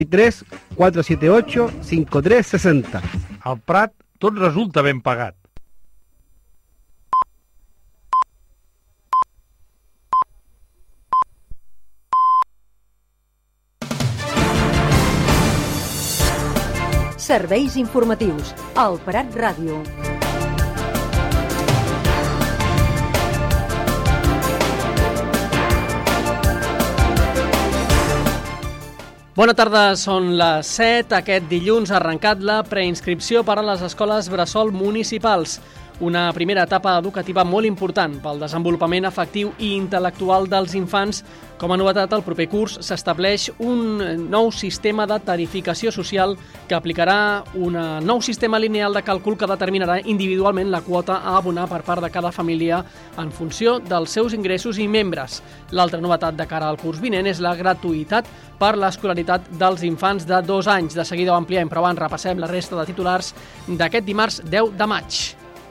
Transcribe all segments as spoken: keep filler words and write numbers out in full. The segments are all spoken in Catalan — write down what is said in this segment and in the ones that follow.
tres quatre set ocho cinc tres sis zero. Al Prat tot resulta ben pagat. Serveis informatius al Prat Ràdio. Bona tarda, són les set. Aquest dilluns ha arrencat la preinscripció per a les escoles bressol municipals. Una primera etapa educativa molt important pel desenvolupament afectiu i intel·lectual dels infants. Com a novetat, el proper curs s'estableix un nou sistema de tarificació social que aplicarà un nou sistema lineal de càlcul que determinarà individualment la quota a abonar per part de cada família en funció dels seus ingressos i membres. L'altra novetat de cara al curs vinent és la gratuïtat per l'escolaritat dels infants de dos anys. De seguida ho ampliem, però abans repassem la resta de titulars d'aquest dimarts deu de maig.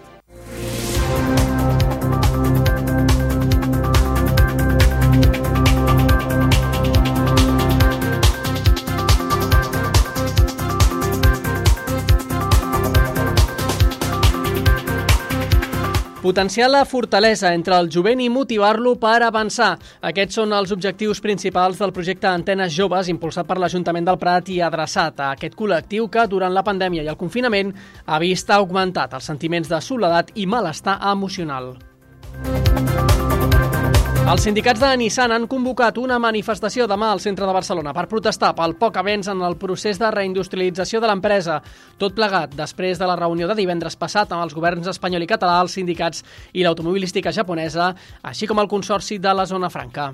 Potenciar la fortalesa entre el jovent i motivar-lo per avançar. Aquests són els objectius principals del projecte Antenes Joves, impulsat per l'Ajuntament del Prat i adreçat a aquest col·lectiu que, durant la pandèmia i el confinament, ha vist augmentat els sentiments de soledat i malestar emocional. Els sindicats de Nissan han convocat una manifestació demà al centre de Barcelona per protestar pel poc avenç en el procés de reindustrialització de l'empresa. Tot plegat després de la reunió de divendres passat amb els governs espanyol i català, els sindicats i l'automobilística japonesa, així com el Consorci de la Zona Franca.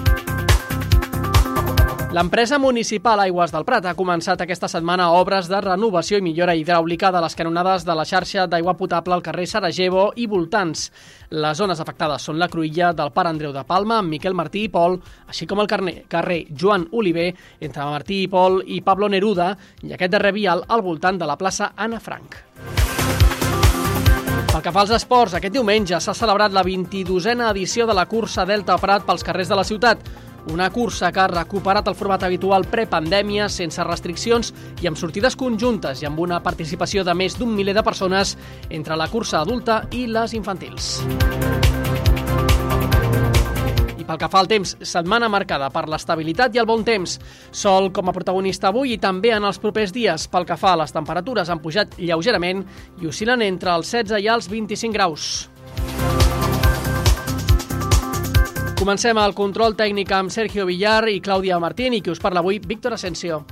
L'empresa municipal Aigües del Prat ha començat aquesta setmana obres de renovació i millora hidràulica de les canonades de la xarxa d'aigua potable al carrer Sarajevo i voltants. Les zones afectades són la cruïlla del Pare Andreu de Palma, amb Miquel Martí i Pol, així com el carrer Joan Oliver, entre Martí i Pol i Pablo Neruda, i aquest darrer vial al voltant de la plaça Anna Frank. Pel que fa als esports, aquest diumenge s'ha celebrat la vint-i-dosena edició de la cursa Delta Prat pels carrers de la ciutat. Una cursa que ha recuperat el format habitual prepandèmia, sense restriccions i amb sortides conjuntes i amb una participació de més d'un miler de persones entre la cursa adulta i les infantils. I pel que fa al temps, setmana marcada per l'estabilitat i el bon temps. Sol com a protagonista avui i també en els propers dies. Pel que fa a les temperatures, han pujat lleugerament i oscil·len entre els setze i els vint-i-cinc graus. Comencem el control tècnic amb Sergio Villar i Clàudia Martín i qui us parla avui, Víctor Asensio.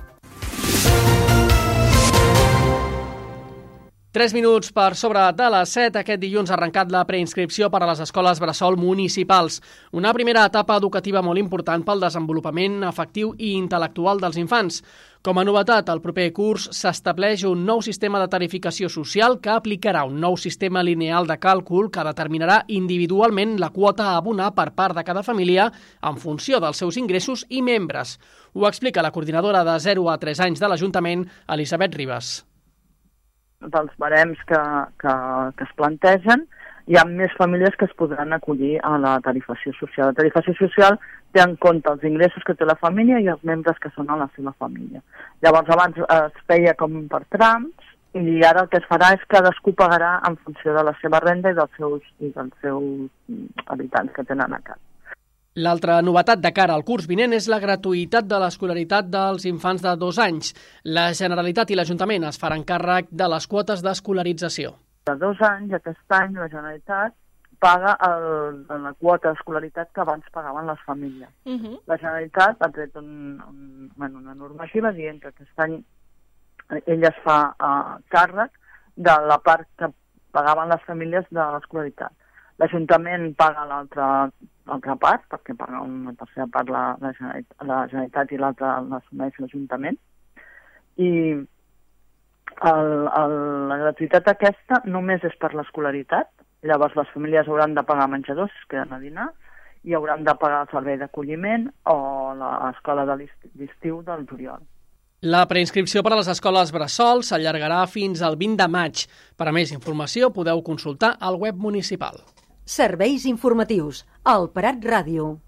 Tres minuts per sobre de les set. Aquest dilluns ha arrencat la preinscripció per a les escoles bressol municipals. Una primera etapa educativa molt important pel desenvolupament afectiu i intel·lectual dels infants. Com a novetat, el proper curs s'estableix un nou sistema de tarificació social que aplicarà un nou sistema lineal de càlcul que determinarà individualment la quota a abonar per part de cada família en funció dels seus ingressos i membres. Ho explica la coordinadora de zero a tres anys de l'Ajuntament, Elisabet Ribas. Dels barems que, que, que es plantegen, hi ha més famílies que es podran acollir a la tarifació social. La tarifació social té en compte els ingressos que té la família i els membres que són a la seva família. Llavors, abans es feia com per trams i ara el que es farà és que cadascú pagarà en funció de la seva renda i dels seus, i dels seus habitants que tenen a casa. L'altra novetat de cara al curs vinent és la gratuïtat de l'escolaritat dels infants de dos anys. La Generalitat i l'Ajuntament es faran càrrec de les quotes d'escolarització. De dos anys, aquest any, la Generalitat paga el, la quota d'escolaritat que abans pagaven les famílies. Uh-huh. La Generalitat ha tret un, un, bueno, una normativa dient que aquest any ella es fa uh, càrrec de la part que pagaven les famílies de l'escolaritat. L'Ajuntament paga l'altra l'altra part, perquè paga una tercera part la, la, Generalitat, la Generalitat i l'altra l'assumeix l'Ajuntament. I el, el, la gratuïtat aquesta només és per l'escolaritat. Llavors les famílies hauran de pagar menjadors, si es queden a dinar, i hauran de pagar el servei d'acolliment o l'escola de l'estiu del juliol. La preinscripció per a les escoles bressol s'allargarà fins al vint de maig. Per a més informació podeu consultar el web municipal. Serveis informatius al Prat Ràdio.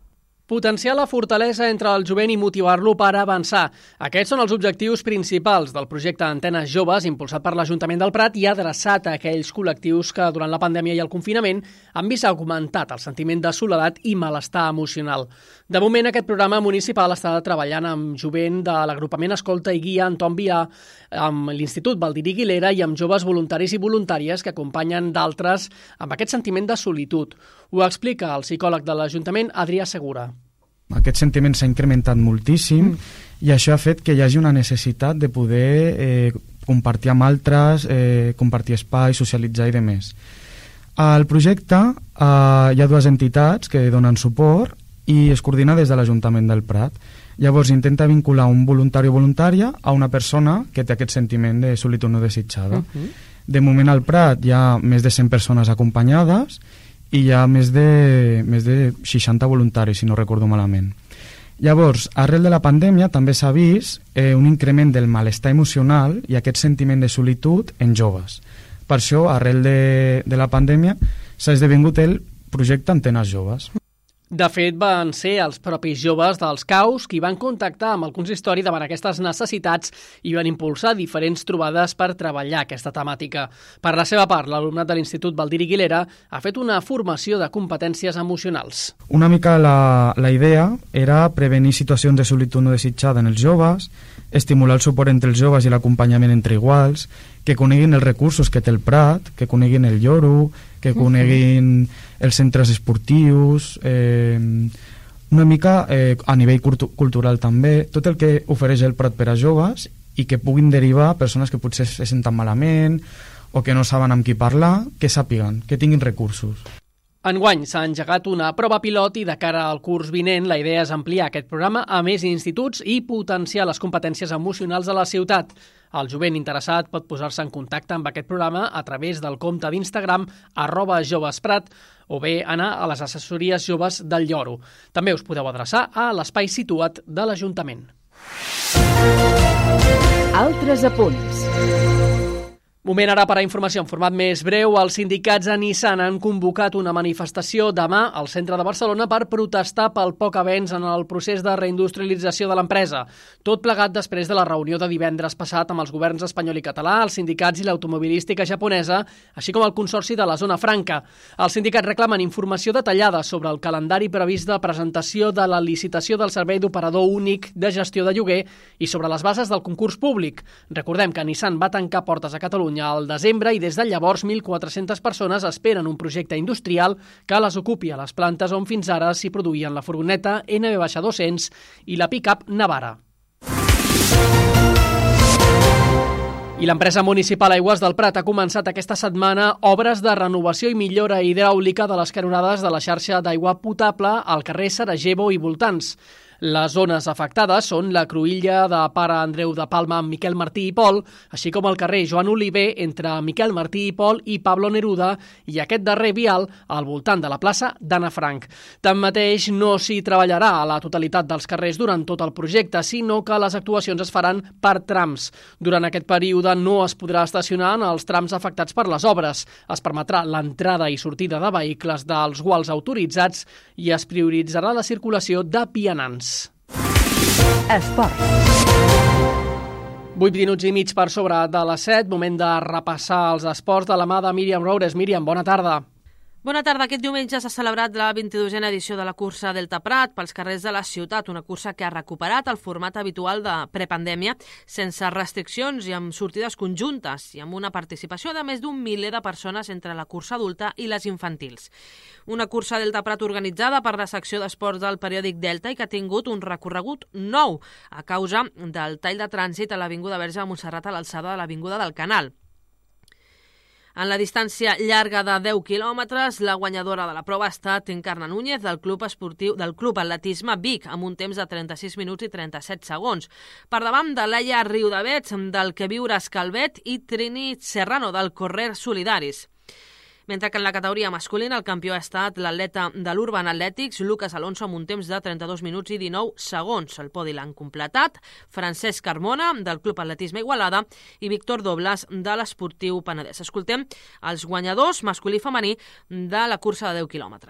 Potenciar la fortalesa entre el jovent i motivar-lo per avançar. Aquests són els objectius principals del projecte Antenes Joves, impulsat per l'Ajuntament del Prat i adreçat a aquells col·lectius que durant la pandèmia i el confinament han vist augmentat el sentiment de soledat i malestar emocional. De moment, aquest programa municipal està treballant amb jovent de l'agrupament Escolta i Guia Anton Vià, amb l'Institut Baldiri Guilera i amb joves voluntaris i voluntàries que acompanyen d'altres amb aquest sentiment de solitud. Ho explica el psicòleg de l'Ajuntament, Adrià Segura. Aquest sentiment s'ha incrementat moltíssim mm. i això ha fet que hi hagi una necessitat de poder eh, compartir amb altres, eh, compartir espai, socialitzar i demés. Al projecte eh, hi ha dues entitats que donen suport i es coordina des de l'Ajuntament del Prat. Llavors intenta vincular un voluntari o voluntària a una persona que té aquest sentiment de solitud no desitjada. Mm-hmm. De moment al Prat hi ha més de cent persones acompanyades i hi ha més de, més de seixanta voluntaris, si no recordo malament. Llavors, arrel de la pandèmia també s'ha vist eh, un increment del malestar emocional i aquest sentiment de solitud en joves. Per això, arrel de, de la pandèmia, s'ha esdevingut el projecte Antenes Joves. De fet, van ser els propis joves dels C A U S qui van contactar amb el consistori davant aquestes necessitats i van impulsar diferents trobades per treballar aquesta temàtica. Per la seva part, l'alumnat de l'Institut Baldiri Guilera ha fet una formació de competències emocionals. Una mica la, la idea era prevenir situacions de solitud no desitjada en els joves, estimular el suport entre els joves i l'acompanyament entre iguals, que coneguin els recursos que té el Prat, que coneguin el lloro, que coneguin els centres esportius, eh, una mica eh, a nivell cultural també, tot el que ofereix el Prat per a joves i que puguin derivar persones que potser se senten malament o que no saben amb qui parlar, que sàpiguen, que tinguin recursos. Enguany s'ha engegat una prova pilot i de cara al curs vinent la idea és ampliar aquest programa a més instituts i potenciar les competències emocionals a la ciutat. El jovent interessat pot posar-se en contacte amb aquest programa a través del compte d'Instagram arroba jovesprat o bé anar a les assessories joves del Lloro. També us podeu adreçar a l'espai situat de l'Ajuntament. Altres apunts. Moment ara per a informació en format més breu. Els sindicats a Nissan han convocat una manifestació demà al centre de Barcelona per protestar pel poc avenç en el procés de reindustrialització de l'empresa. Tot plegat després de la reunió de divendres passat amb els governs espanyol i català, els sindicats i l'automobilística japonesa, així com el Consorci de la Zona Franca. Els sindicats reclamen informació detallada sobre el calendari previst de presentació de la licitació del servei d'operador únic de gestió de lloguer i sobre les bases del concurs públic. Recordem que Nissan va tancar portes a Catalunya al desembre i des de llavors mil quatre-centes persones esperen un projecte industrial que les ocupi a les plantes on fins ara s'hi produïen la furgoneta N V dos-cents i la pick-up Navara. I l'empresa municipal Aigües del Prat ha començat aquesta setmana obres de renovació i millora hidràulica de les canonades de la xarxa d'aigua potable al carrer Sarajevo i voltants. Les zones afectades són la cruïlla de Pare Andreu de Palma amb Miquel Martí i Pol, així com el carrer Joan Oliver entre Miquel Martí i Pol i Pablo Neruda i aquest darrer vial al voltant de la plaça d'Anna Frank. Tanmateix, no s'hi treballarà a la totalitat dels carrers durant tot el projecte, sinó que les actuacions es faran per trams. Durant aquest període no es podrà estacionar en els trams afectats per les obres. Es permetrà l'entrada i sortida de vehicles dels guals autoritzats i es prioritzarà la circulació de vianants. Esport. vuit minuts i mig per sobre de les set, moment de repassar els esports de la mà de Míriam Roures. Míriam, bona tarda. Bona tarda. Aquest diumenge s'ha celebrat la vint-i-dosena edició de la cursa Delta Prat pels carrers de la ciutat, una cursa que ha recuperat el format habitual de prepandèmia, sense restriccions i amb sortides conjuntes i amb una participació de més d'un miler de persones entre la cursa adulta i les infantils. Una cursa Delta Prat organitzada per la secció d'esports del periòdic Delta i que ha tingut un recorregut nou a causa del tall de trànsit a l'Avinguda Verge de Montserrat a l'alçada de l'Avinguda del Canal. En la distància llarga de deu quilòmetres, la guanyadora de la prova ha estat Encarna Núñez del Club Esportiu del Club Atletisme Vic, amb un temps de trenta-sis minuts i trenta-set segons. Per davant de Laia Riudavets, del Que Viures Calvet, i Trini Serrano, del Correr Solidaris. Mentre que en la categoria masculina el campió ha estat l'atleta de l'Urban Athletics, Lucas Alonso, amb un temps de trenta-dos minuts i dinou segons. El podi l'han completat Francesc Carmona, del Club Atletisme Igualada, i Víctor Dobles, de l'Esportiu Penedès. Escoltem els guanyadors masculí i femení de la cursa de deu quilòmetres.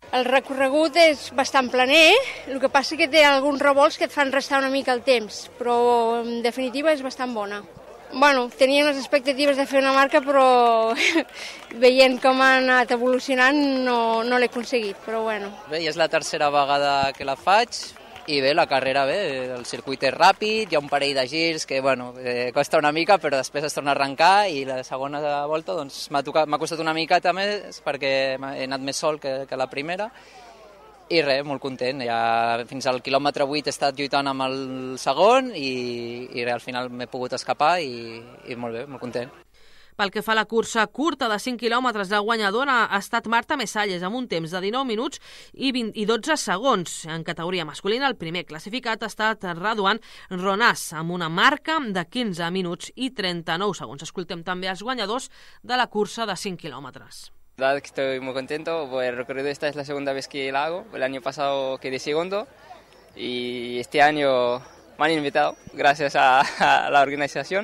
El recorregut és bastant planer, el que passa que té alguns revolts que et fan restar una mica el temps, però en definitiva és bastant bona. Bueno, tenia unes expectatives de fer una marca, però veient com ha anat evolucionant no, no l'he aconseguit, però bueno. Bé, ja és la tercera vegada que la faig i bé, la carrera bé, el circuit és ràpid, hi ha un parell de girs que bueno, eh, costa una mica, però després es torna a arrencar i la segona volta doncs, m'ha tocat, m'ha costat una miqueta més perquè he anat més sol que, que la primera. I res, molt content. Ja fins al quilòmetre vuit he estat lluitant amb el segon i, i res, al final m'he pogut escapar i, i molt bé, molt content. Pel que fa a la cursa curta de cinc quilòmetres, la guanyadora ha estat Marta Mesalles amb un temps de dinou minuts i, vint, i dotze segons. En categoria masculina, el primer classificat ha estat Raduan Ronàs amb una marca de quinze minuts i trenta-nou segons. Escoltem també els guanyadors de la cursa de cinc quilòmetres. La verdad es que estoy muy contento, pues el recorrido esta es la segunda vez que la hago. El año pasado quedé segundo y este año me han invitado gracias a, a la organización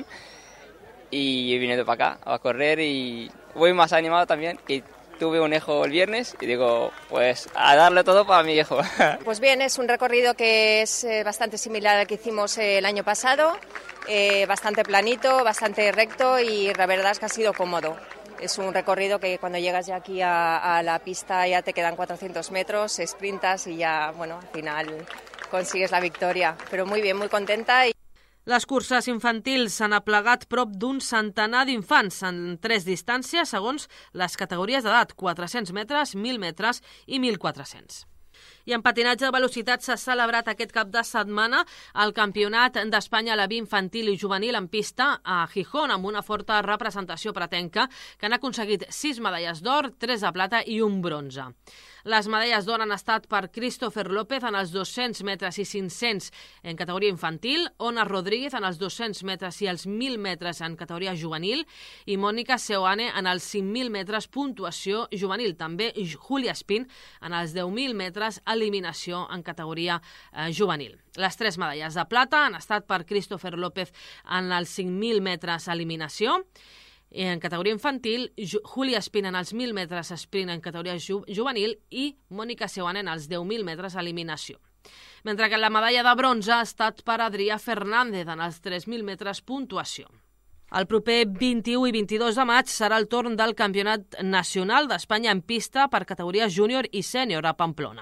y he venido para acá a correr y voy más animado también, que tuve un hijo el viernes y digo, pues a darle todo para mi hijo. Pues bien, es un recorrido que es bastante similar al que hicimos el año pasado, eh, bastante planito, bastante recto y la verdad es que ha sido cómodo. Es un recorrido que cuando llegas ya aquí a, a la pista ya te quedan cuatrocientos metros, sprintas y ya, bueno, al final consigues la victoria. Pero muy bien, muy contenta. Y... Les curses infantils s'han aplegat prop d'un centenar d'infants en tres distàncies segons les categories d'edat, quatre-cents metres, mil metres i mil quatre-cents. I en patinatge de velocitat s'ha celebrat aquest cap de setmana el Campionat d'Espanya a la via infantil i juvenil en pista a Gijón, amb una forta representació pretenca que han aconseguit sis medalles d'or, tres de plata i un bronze. Les medalles d'or han estat per Christopher López en els dos-cents metres i cinc-cents en categoria infantil, Ona Rodríguez en els dos-cents metres i els mil metres en categoria juvenil i Mònica Seoane en els cinc mil metres puntuació juvenil. També Julia Espín en els deu mil metres eliminació en categoria eh, juvenil. Les tres medalles de plata han estat per Christopher López en els cinc mil metres eliminació, en categoria infantil, Julia Espín en els mil metres sprint en categoria ju juvenil i Mònica Seoane en els deu mil metres eliminació. Mentre que la medalla de bronze ha estat per Adrià Fernández en els tres mil metres puntuació. El proper vint-i-u i vint-i-dos de maig serà el torn del Campionat Nacional d'Espanya en pista per categoria júnior i sènior a Pamplona.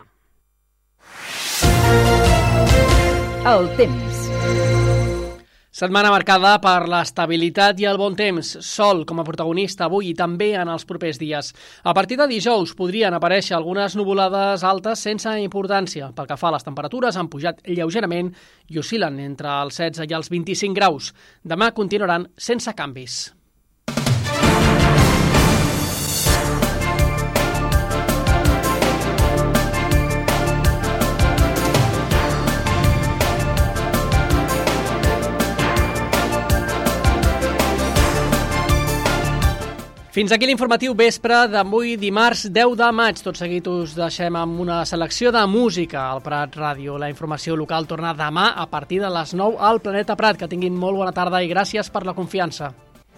El temps. Setmana marcada per l'estabilitat i el bon temps. Sol com a protagonista avui i també en els propers dies. A partir de dijous podrien aparèixer algunes nuvolades altes sense importància. Pel que fa a les temperatures, han pujat lleugerament i oscil·len entre els setze i els vint-i-cinc graus. Demà continuaran sense canvis. Fins aquí l'informatiu vespre d'avui dimarts deu de maig. Tot seguit us deixem amb una selecció de música al Prat Ràdio. La informació local torna demà a partir de les nou al Planeta Prat. Que tinguin molt bona tarda i gràcies per la confiança.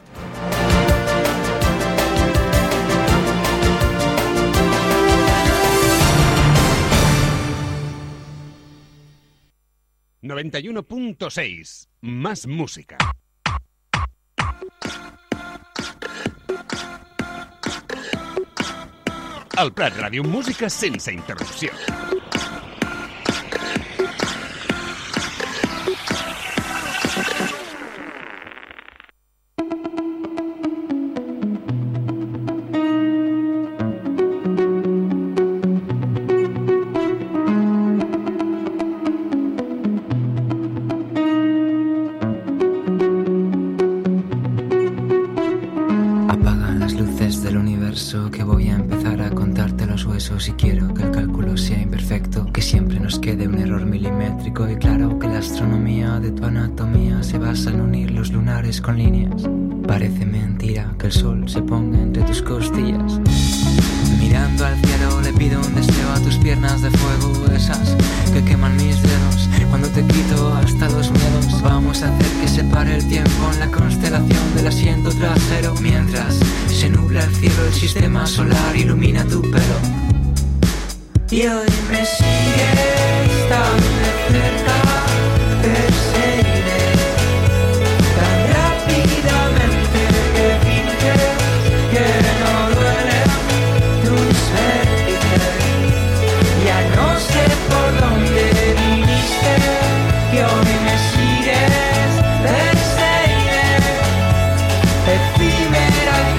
noventa y uno punto seis. Más música. Al Prat Ràdio, música sense interrupció. Que voy a empezar a contarte los huesos y quiero que el cálculo sea imperfecto, que siempre nos quede un error milimétrico y claro que la astronomía de tu anatomía se basa en unir los lunares con líneas. Parece mentira que el sol se ponga entre tus costillas. Mirando al cielo le pido un deseo a tus piernas de fuego, esas que queman mis dedos cuando te quito hasta los miedos. Vamos a hacer que se pare el tiempo en la constelación del asiento trasero, mientras se nubla el cielo, el sistema solar ilumina tu pelo. y hoy me sigues tan de cerca.